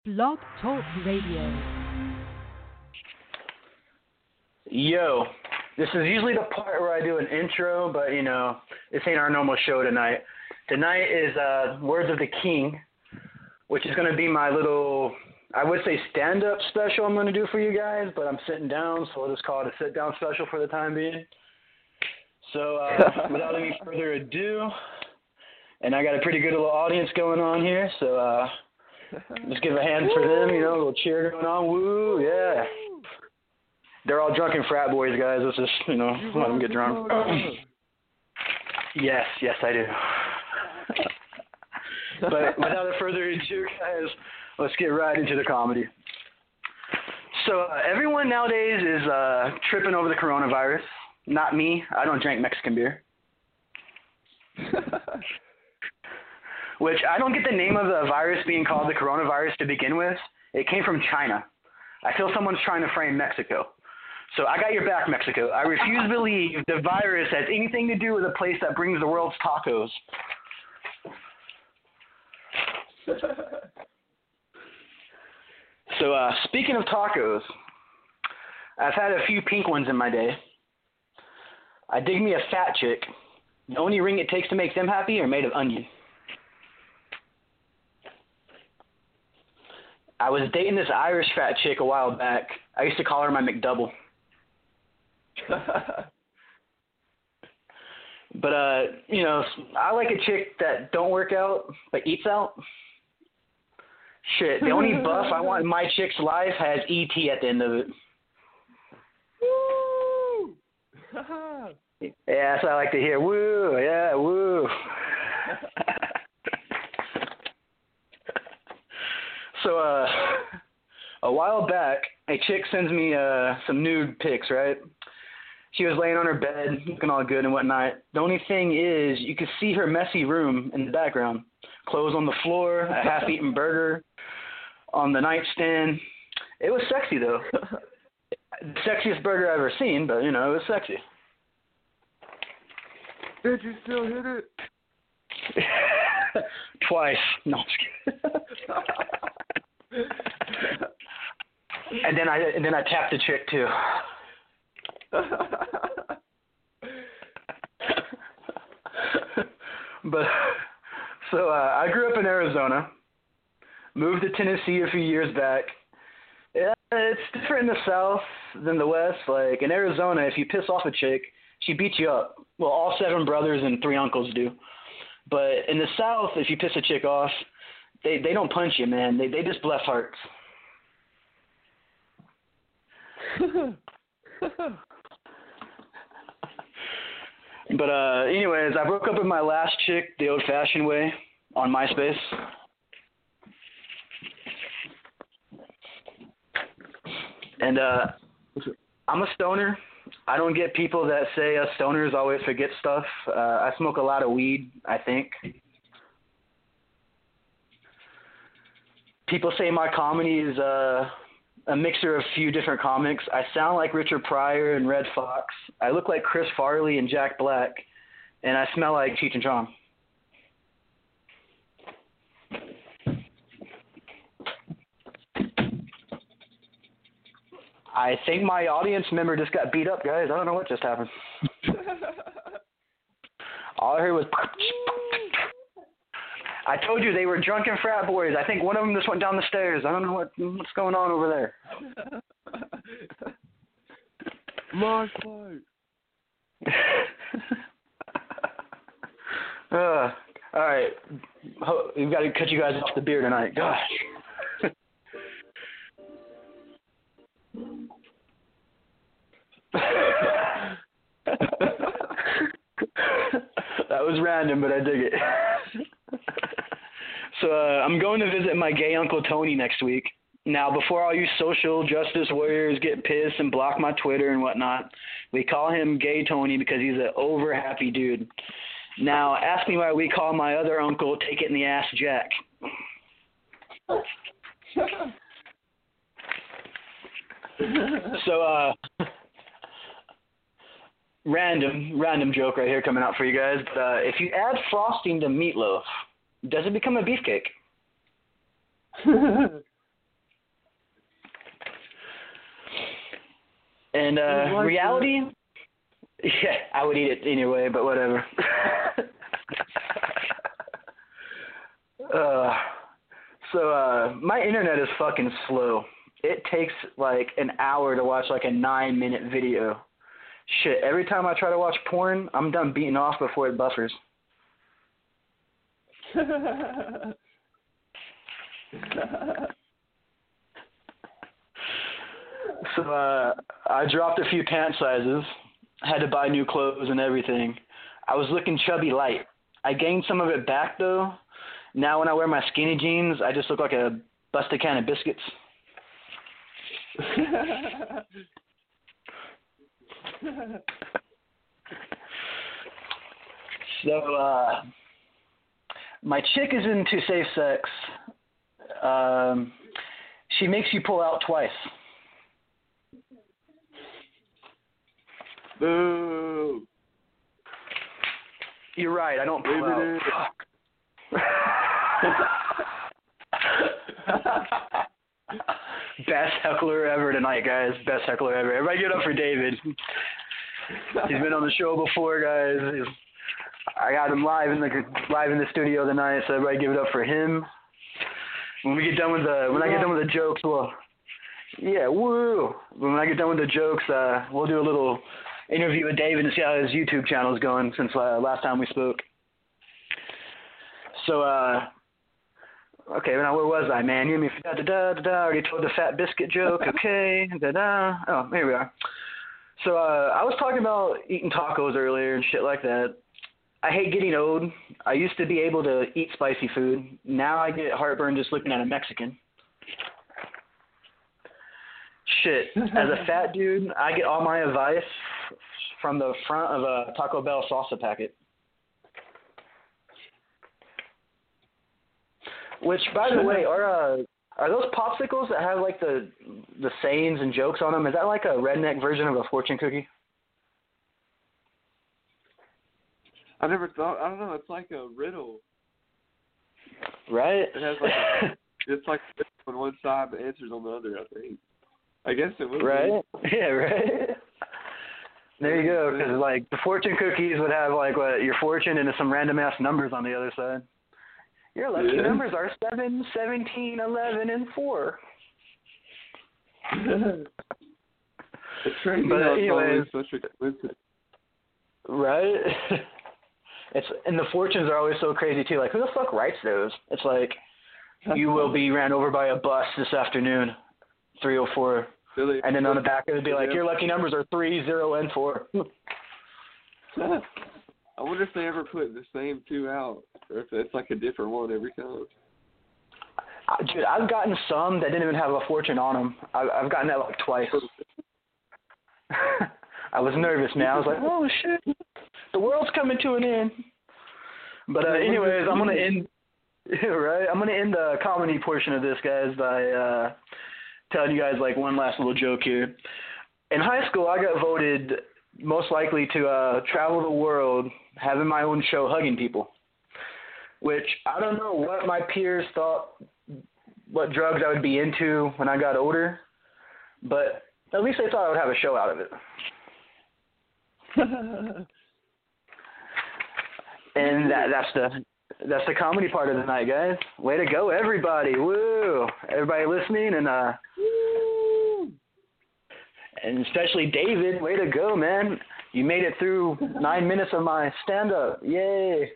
Blog Talk Radio. Yo, this is usually the part where I do an intro, but this ain't our normal show tonight. Tonight is Words of the King, which is going to be my little, I would say stand-up special I'm going to do for you guys, but I'm sitting down, so we'll just call it a sit-down special for the time being. So without any further ado, and I got a pretty good little audience going on here, so just give a hand for them, a little cheer going on. Woo, yeah. They're all drunken frat boys, guys. Let's just, let them get drunk. Yes, I do. But without further ado, guys, let's get right into the comedy. So everyone nowadays is tripping over the coronavirus. Not me. I don't drink Mexican beer. Which I don't get the name of the virus being called the coronavirus to begin with. It came from China. I feel someone's trying to frame Mexico. So I got your back, Mexico. I refuse to believe the virus has anything to do with a place that brings the world's tacos. So speaking of tacos, I've had a few pink ones in my day. I dig me a fat chick. The only ring it takes to make them happy are made of onion. I was dating this Irish fat chick a while back. I used to call her my McDouble. But, I like a chick that don't work out, but eats out. Shit, the only buff I want in my chick's life has E.T. at the end of it. Woo! Yeah, that's what I like to hear. Woo, yeah, woo. So, a while back, a chick sends me some nude pics, right? She was laying on her bed, looking all good and whatnot. The only thing is, you could see her messy room in the background. Clothes on the floor, a half-eaten burger on the nightstand. It was sexy, though. The sexiest burger I've ever seen, but, it was sexy. Did you still hit it? Twice. No, I'm just kidding. And then I tapped the chick too. But so I grew up in Arizona, moved to Tennessee a few years back. Yeah, it's different in the South than the West. Like in Arizona, if you piss off a chick, she beats you up. Well, all 7 brothers and 3 uncles do. But in the South, if you piss a chick off, they don't punch you, man. They just bless hearts. But anyways, I broke up with my last chick the old-fashioned way on MySpace. And I'm a stoner. I don't get people that say us stoners always forget stuff. I smoke a lot of weed, I think. People say my comedy is a mixture of a few different comics. I sound like Richard Pryor and Red Fox. I look like Chris Farley and Jack Black. And I smell like Cheech and Chong. I think my audience member just got beat up, guys. I don't know what just happened. All I heard was... I told you they were drunken frat boys. I think one of them just went down the stairs. I don't know what's going on over there. My fight. All right. We've got to cut you guys off the beer tonight. Gosh. That was random, but I dig it. So I'm going to visit my gay Uncle Tony next week. Now, before all you social justice warriors get pissed and block my Twitter and whatnot, we call him Gay Tony because he's an over-happy dude. Now, ask me why we call my other uncle Take It in the Ass Jack. So, random joke right here coming out for you guys. But if you add frosting to meatloaf, does it become a beefcake? And reality, yeah, I would eat it anyway, but whatever. So my internet is fucking slow. It takes like an hour to watch like a 9-minute video. Shit, every time I try to watch porn, I'm done beating off before it buffers. So I dropped a few pant sizes, had to buy new clothes and everything. I was looking chubby light. I gained some of it back though. Now when I wear my skinny jeans, I just look like a busted can of biscuits. So my chick is into safe sex. She makes you pull out twice. Boo. You're right, I don't pull out. Fuck. Best heckler ever tonight, guys. Best heckler ever. Everybody give it up for David. He's been on the show before, guys. I got him live in the studio tonight, so everybody give it up for him. When we get done with when I get done with the jokes, yeah, woo. When I get done with the jokes, we'll do a little interview with David and see how his YouTube channel is going since last time we spoke. So, okay, now where was I, man? You mean I already told the fat biscuit joke. Okay, oh, here we are. So I was talking about eating tacos earlier and shit like that. I hate getting old. I used to be able to eat spicy food. Now I get heartburn just looking at a Mexican. Shit, as a fat dude, I get all my advice from the front of a Taco Bell salsa packet. Which, by the way, are those popsicles that have like the sayings and jokes on them? Is that like a redneck version of a fortune cookie? I never thought. I don't know. It's like a riddle. Right. It has like it's like on one side, the answer's on the other. I think. I guess it would. Right. Be. Yeah. Right. There you go. Because like the fortune cookies would have like what your fortune and some random ass numbers on the other side. Your lucky numbers are 7, 17, 11, and 4. It's crazy. But anyways, such expensive. Right? And the fortunes are always so crazy too. Like, who the fuck writes those? It's like, you will be ran over by a bus this afternoon, 304. Really? And then on the back it would be like, your lucky numbers are 3, 0, and 4. I wonder if they ever put the same two out, or if it's like a different one every time. Dude, I've gotten some that didn't even have a fortune on them. I've gotten that like twice. I was nervous, man. I was like, oh shit, the world's coming to an end. But anyways, I'm gonna end. Right, I'm gonna end the comedy portion of this, guys, by telling you guys like one last little joke here. In high school, I got voted most likely to travel the world, having my own show, hugging people. Which I don't know what my peers thought, what drugs I would be into when I got older, but at least they thought I would have a show out of it. And that's the comedy part of the night, guys. Way to go, everybody! Woo! Everybody listening, and and especially David, way to go, man! You made it through 9 minutes of my stand-up. Yay!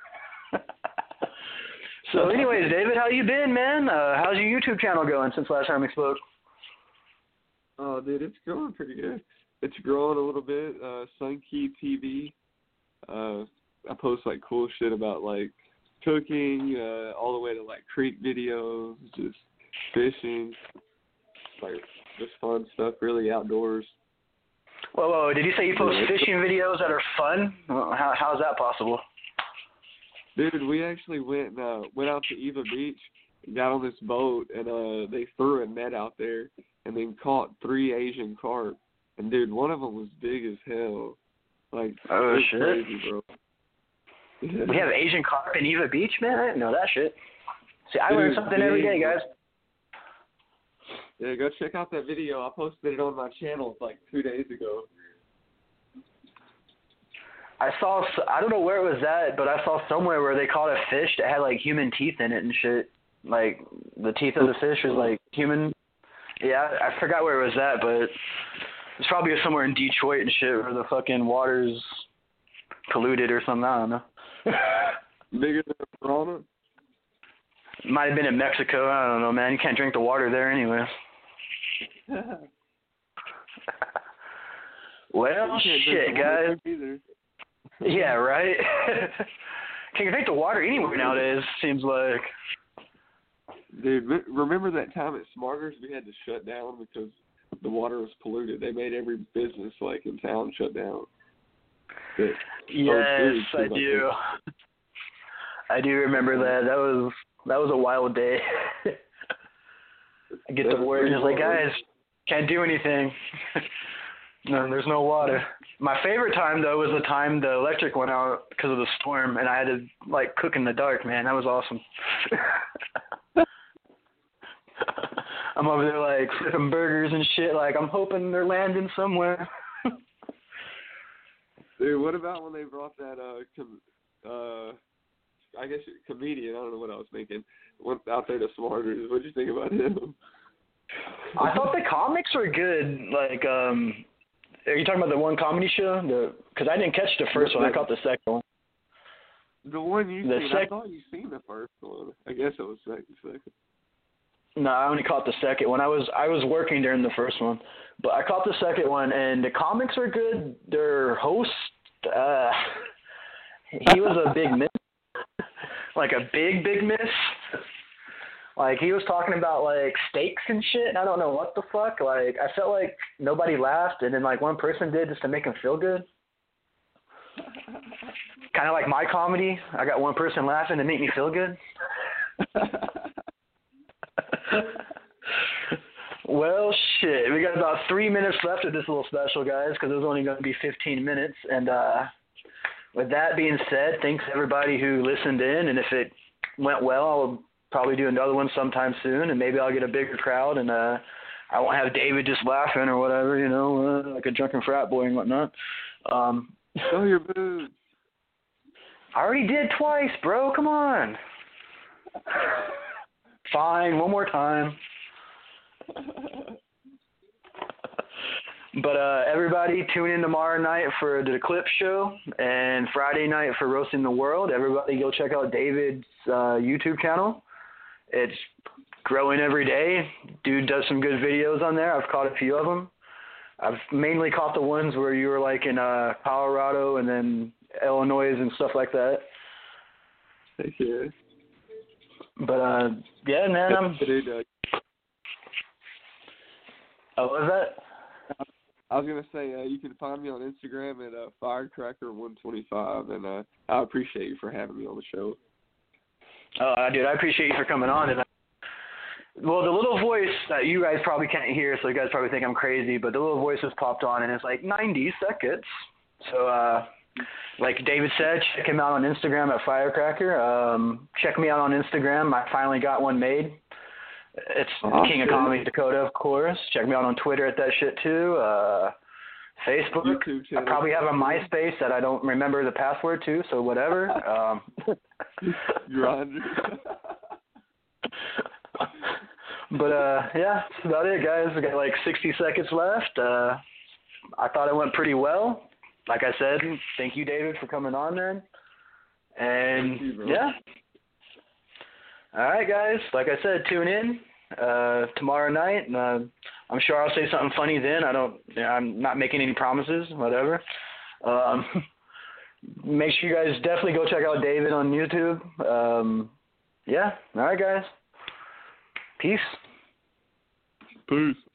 So, anyways, David, how you been, man? How's your YouTube channel going since last time we spoke? Oh, dude, it's growing pretty good. It's growing a little bit. Sunkey TV. I post like cool shit about like cooking, all the way to like creek videos, just fishing, like just fun stuff, really outdoors. Whoa, did you say you post fishing videos that are fun? How's that possible? Dude, we actually went out to Eva Beach, got on this boat, and they threw a net out there and then caught 3 Asian carp. And dude, one of them was big as hell. Like, oh shit, crazy, bro. Yeah. We have Asian carp in Eva Beach, man. I didn't know that shit. See, I learn something every day, guys. Yeah, go check out that video. I posted it on my channel like 2 days ago. I don't know where it was at, but I saw somewhere where they caught a fish that had like human teeth in it and shit. Like the teeth of the fish was like human. Yeah, I forgot where it was at, but it's probably somewhere in Detroit and shit where the fucking water's polluted or something. I don't know. Bigger than a piranha? Might have been in Mexico. I don't know, man. You can't drink the water there anyway. Well, shit, guys. Yeah, right? Can't drink the water anywhere nowadays, seems like. Dude, remember that time at Smarters we had to shut down because the water was polluted? They made every business like in town shut down. Yes, I do. I do remember that. That was a wild day. I get the word, it's like, guys, can't do anything. No, there's no water. My favorite time, though, was the time the electric went out because of the storm, and I had to, like, cook in the dark, man. That was awesome. I'm over there, like, flipping burgers and shit. Like, I'm hoping they're landing somewhere. Dude, what about when they brought that, I guess, comedian, I don't know what I was thinking, went out there to Smarters. What'd you think about him? I thought the comics were good. Like, are you talking about the one comedy show? Because I didn't catch the first one. I caught the second one. The one you seen? I thought you seen the first one. I guess it was second. No, I only caught the second one. I was working during the first one, but I caught the second one, and the comics are good. Their host, he was a big miss, like a big miss. Like, he was talking about, like, steaks and shit, and I don't know what the fuck. Like, I felt like nobody laughed, and then, like, one person did just to make him feel good. Kind of like my comedy. I got one person laughing to make me feel good. Well, shit. We got about 3 minutes left of this little special, guys, because it was only going to be 15 minutes. And with that being said, thanks everybody who listened in, and if it went well, I'll probably do another one sometime soon, and maybe I'll get a bigger crowd, and I won't have David just laughing or whatever, you know, like a drunken frat boy and whatnot. Show your boobs. I already did twice, bro. Come on. Fine, one more time. But everybody tune in tomorrow night for the Clip Show and Friday night for Roasting the World. Everybody go check out David's YouTube channel. It's growing every day. Dude does some good videos on there. I've caught a few of them. I've mainly caught the ones where you were like in Colorado and then Illinois and stuff like that. Thank you. But yeah, man, what was that? I was gonna say you can find me on Instagram at Firecracker125, and I appreciate you for having me on the show. Oh, dude, I appreciate you for coming on. And well, the little voice that you guys probably can't hear, so you guys probably think I'm crazy, but the little voice has popped on, and it's like 90 seconds. So, like David said, check him out on Instagram at Firecracker. Check me out on Instagram. I finally got one made. It's King of Comedy Dakota, of course. Check me out on Twitter at that shit, too. Facebook. I probably have a MySpace that I don't remember the password to, so whatever. Grindr. But, yeah, that's about it, guys. We got like 60 seconds left. I thought it went pretty well. Like I said, thank you, David, for coming on, man. And, yeah. All right, guys. Like I said, tune in tomorrow night. I'm sure I'll say something funny then. I'm not making any promises, whatever. Make sure you guys definitely go check out David on YouTube. Yeah. All right, guys. Peace. Peace.